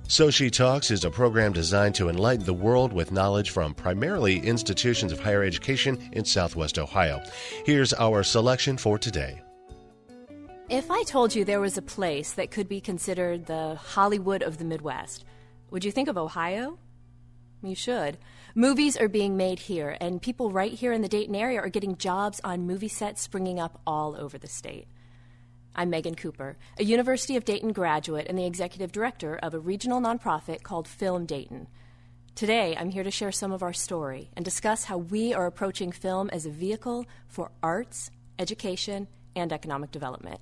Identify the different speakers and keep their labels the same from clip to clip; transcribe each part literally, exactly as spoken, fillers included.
Speaker 1: So She Talks is a program designed to enlighten the world with knowledge from primarily institutions of higher education in Southwest Ohio. Here's our selection for today.
Speaker 2: If I told you there was a place that could be considered the Hollywood of the Midwest, would you think of Ohio? You should. Movies are being made here, and people right here in the Dayton area are getting jobs on movie sets springing up all over the state. I'm Megan Cooper, a University of Dayton graduate and the executive director of a regional nonprofit called Film Dayton. Today, I'm here to share some of our story and discuss how we are approaching film as a vehicle for arts, education, and economic development.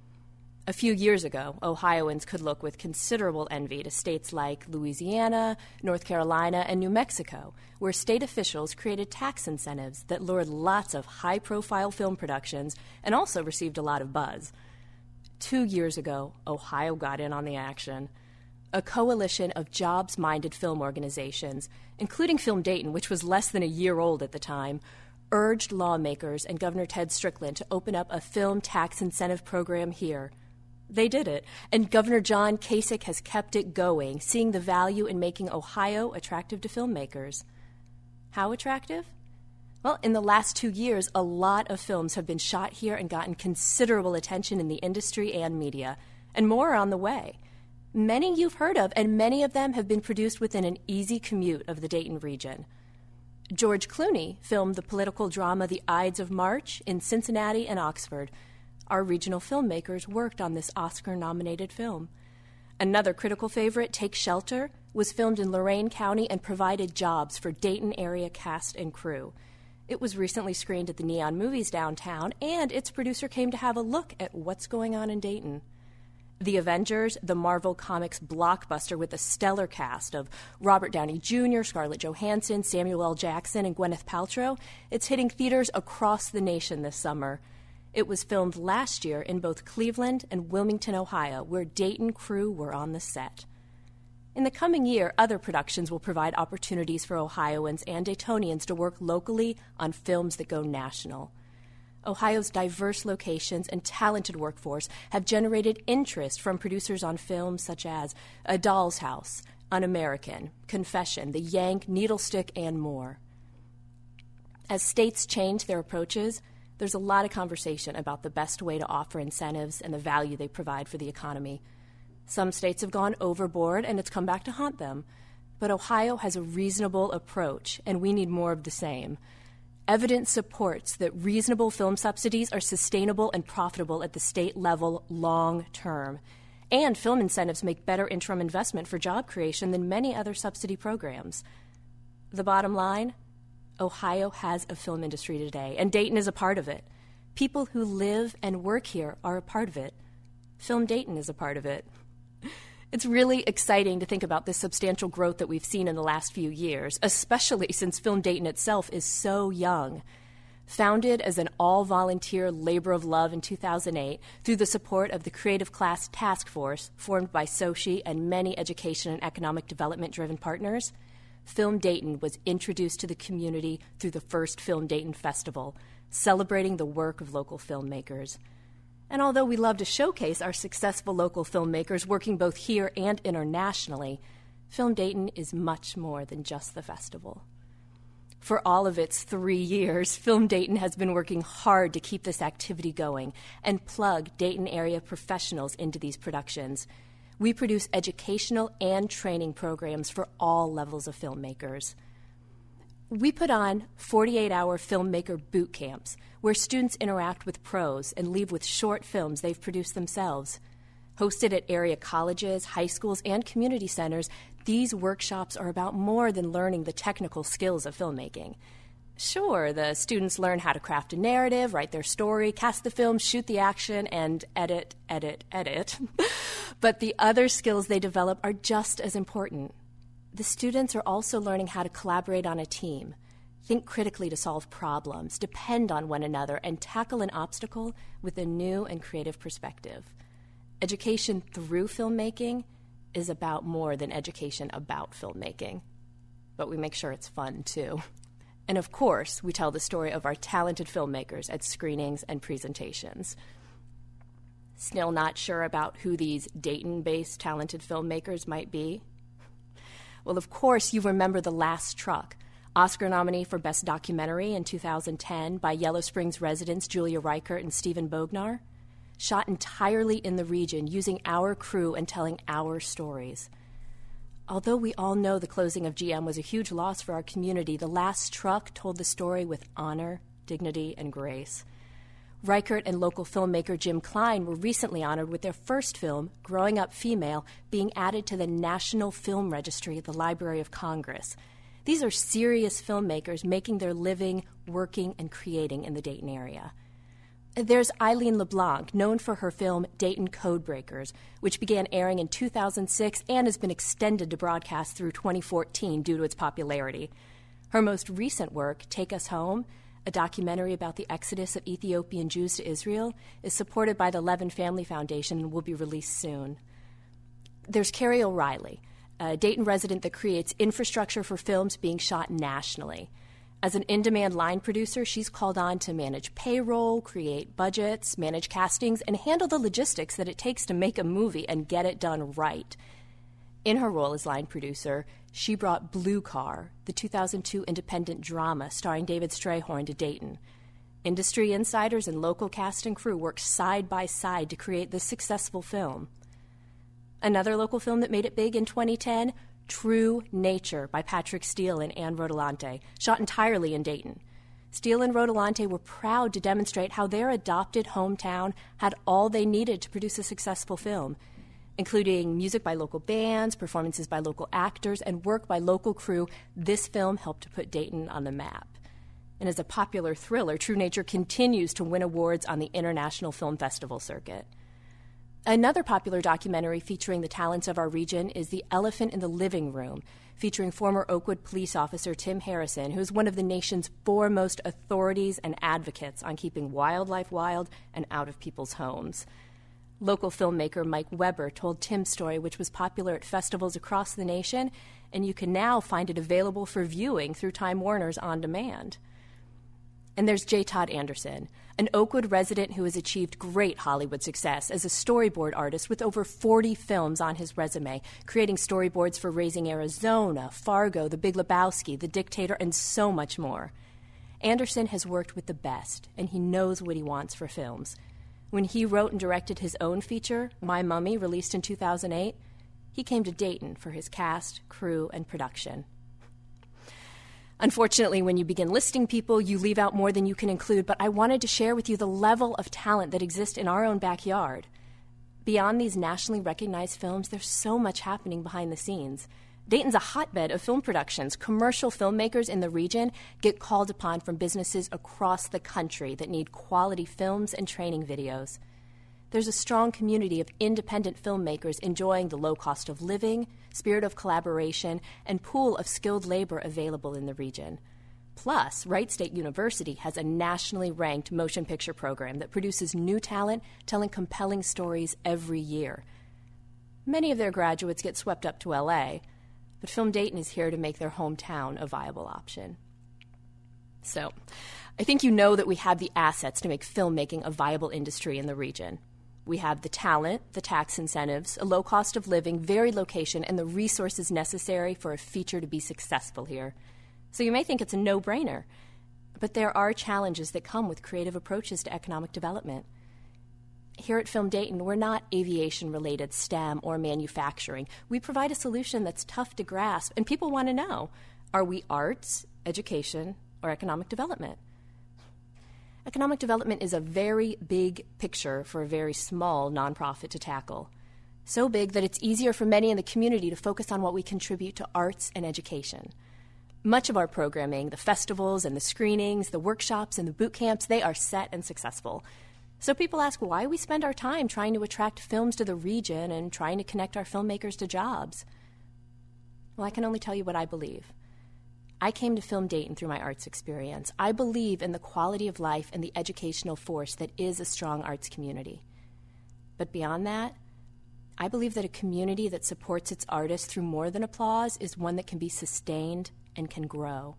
Speaker 2: A few years ago, Ohioans could look with considerable envy to states like Louisiana, North Carolina, and New Mexico, where state officials created tax incentives that lured lots of high-profile film productions and also received a lot of buzz. Two years ago, Ohio got in on the action. A coalition of jobs-minded film organizations, including Film Dayton, which was less than a year old at the time, urged lawmakers and Governor Ted Strickland to open up a film tax incentive program here. They did it, and Governor John Kasich has kept it going, seeing the value in making Ohio attractive to filmmakers. How attractive? Well, in the last two years, a lot of films have been shot here and gotten considerable attention in the industry and media, and more are on the way. Many you've heard of, and many of them have been produced within an easy commute of the Dayton region. George Clooney filmed the political drama The Ides of March in Cincinnati and Oxford. Our regional filmmakers worked on this Oscar-nominated film. Another critical favorite, Take Shelter, was filmed in Lorain County and provided jobs for Dayton area cast and crew. It was recently screened at the Neon Movies downtown, and its producer came to have a look at what's going on in Dayton. The Avengers, the Marvel Comics blockbuster with a stellar cast of Robert Downey Junior, Scarlett Johansson, Samuel L. Jackson, and Gwyneth Paltrow, it's hitting theaters across the nation this summer. It was filmed last year in both Cleveland and Wilmington, Ohio, where Dayton crew were on the set. In the coming year, other productions will provide opportunities for Ohioans and Daytonians to work locally on films that go national. Ohio's diverse locations and talented workforce have generated interest from producers on films such as A Doll's House, Un-American, Confession, The Yank, Needlestick, and more. As states change their approaches, there's a lot of conversation about the best way to offer incentives and the value they provide for the economy. Some states have gone overboard, and it's come back to haunt them. But Ohio has a reasonable approach, and we need more of the same. Evidence supports that reasonable film subsidies are sustainable and profitable at the state level long term. And film incentives make better interim investment for job creation than many other subsidy programs. The bottom line? Ohio has a film industry today, and Dayton is a part of it. People who live and work here are a part of it. Film Dayton is a part of it. It's really exciting to think about this substantial growth that we've seen in the last few years, especially since Film Dayton itself is so young. Founded as an all-volunteer labor of love in two thousand eight through the support of the Creative Class Task Force formed by SOCHI and many education and economic development-driven partners, Film Dayton was introduced to the community through the first Film Dayton Festival, celebrating the work of local filmmakers. And although we love to showcase our successful local filmmakers working both here and internationally, Film Dayton is much more than just the festival. For all of its three years, Film Dayton has been working hard to keep this activity going and plug Dayton area professionals into these productions. We produce educational and training programs for all levels of filmmakers. We put on forty-eight hour filmmaker boot camps where students interact with pros and leave with short films they've produced themselves. Hosted at area colleges, high schools, and community centers, these workshops are about more than learning the technical skills of filmmaking. Sure, the students learn how to craft a narrative, write their story, cast the film, shoot the action, and edit, edit, edit. But the other skills they develop are just as important. The students are also learning how to collaborate on a team, think critically to solve problems, depend on one another, and tackle an obstacle with a new and creative perspective. Education through filmmaking is about more than education about filmmaking. But we make sure it's fun, too. And of course, we tell the story of our talented filmmakers at screenings and presentations. Still not sure about who these Dayton-based talented filmmakers might be? Well, of course, you remember The Last Truck, Oscar nominee for Best Documentary in two thousand ten by Yellow Springs residents Julia Reichert and Stephen Bognar, shot entirely in the region using our crew and telling our stories. Although we all know the closing of G M was a huge loss for our community, The Last Truck told the story with honor, dignity, and grace. Reichert and local filmmaker Jim Klein were recently honored with their first film, Growing Up Female, being added to the National Film Registry at the Library of Congress. These are serious filmmakers making their living, working, and creating in the Dayton area. There's Eileen LeBlanc, known for her film Dayton Codebreakers, which began airing in two thousand six and has been extended to broadcast through twenty fourteen due to its popularity. Her most recent work, Take Us Home, a documentary about the exodus of Ethiopian Jews to Israel, is supported by the Levin Family Foundation and will be released soon. There's Carrie O'Reilly, a Dayton resident that creates infrastructure for films being shot nationally. As an in-demand line producer, she's called on to manage payroll, create budgets, manage castings, and handle the logistics that it takes to make a movie and get it done right. In her role as line producer, she brought Blue Car, the two thousand two independent drama starring David Strayhorn, to Dayton. Industry insiders and local cast and crew worked side by side to create this successful film. Another local film that made it big in twenty ten, True Nature by Patrick Steele and Ann Rodolante, shot entirely in Dayton. Steele and Rodolante were proud to demonstrate how their adopted hometown had all they needed to produce a successful film, including music by local bands, performances by local actors, and work by local crew. This film helped to put Dayton on the map. And as a popular thriller, True Nature continues to win awards on the International Film Festival circuit. Another popular documentary featuring the talents of our region is The Elephant in the Living Room, featuring former Oakwood police officer Tim Harrison, who is one of the nation's foremost authorities and advocates on keeping wildlife wild and out of people's homes. Local filmmaker Mike Weber told Tim's story, which was popular at festivals across the nation, and you can now find it available for viewing through Time Warner's On Demand. And there's J. Todd Anderson, an Oakwood resident who has achieved great Hollywood success as a storyboard artist with over forty films on his resume, creating storyboards for Raising Arizona, Fargo, The Big Lebowski, The Dictator, and so much more. Anderson has worked with the best, and he knows what he wants for films. When he wrote and directed his own feature, My Mummy, released in two thousand eight, he came to Dayton for his cast, crew, and production. Unfortunately, when you begin listing people, you leave out more than you can include, but I wanted to share with you the level of talent that exists in our own backyard. Beyond these nationally recognized films, there's so much happening behind the scenes. Dayton's a hotbed of film productions. Commercial filmmakers in the region get called upon from businesses across the country that need quality films and training videos. There's a strong community of independent filmmakers enjoying the low cost of living, spirit of collaboration, and pool of skilled labor available in the region. Plus, Wright State University has a nationally ranked motion picture program that produces new talent telling compelling stories every year. Many of their graduates get swept up to L A, but Film Dayton is here to make their hometown a viable option. So, I think you know that we have the assets to make filmmaking a viable industry in the region. We have the talent, the tax incentives, a low cost of living, varied location, and the resources necessary for a feature to be successful here. So you may think it's a no-brainer, but there are challenges that come with creative approaches to economic development. Here at Film Dayton, we're not aviation-related, STEM, or manufacturing. We provide a solution that's tough to grasp, and people want to know, are we arts, education, or economic development? Economic development is a very big picture for a very small nonprofit to tackle. So big that it's easier for many in the community to focus on what we contribute to arts and education. Much of our programming, the festivals and the screenings, the workshops and the boot camps, they are set and successful. So people ask why we spend our time trying to attract films to the region and trying to connect our filmmakers to jobs. Well, I can only tell you what I believe. I came to Film Dayton through my arts experience. I believe in the quality of life and the educational force that is a strong arts community. But beyond that, I believe that a community that supports its artists through more than applause is one that can be sustained and can grow.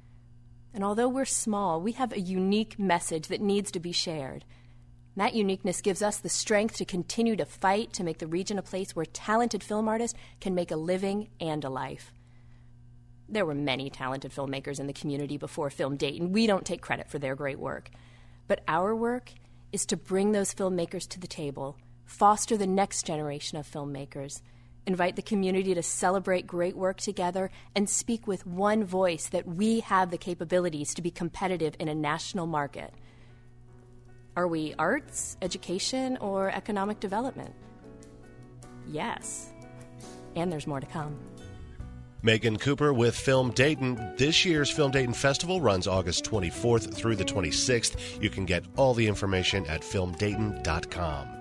Speaker 2: And although we're small, we have a unique message that needs to be shared. That uniqueness gives us the strength to continue to fight to make the region a place where talented film artists can make a living and a life. There were many talented filmmakers in the community before Film Dayton. We don't take credit for their great work. But our work is to bring those filmmakers to the table, foster the next generation of filmmakers, invite the community to celebrate great work together, and speak with one voice that we have the capabilities to be competitive in a national market. Are we arts, education, or economic development? Yes. And there's more to come.
Speaker 1: Megan Cooper with Film Dayton. This year's Film Dayton Festival runs August twenty-fourth through the twenty-sixth. You can get all the information at film dayton dot com.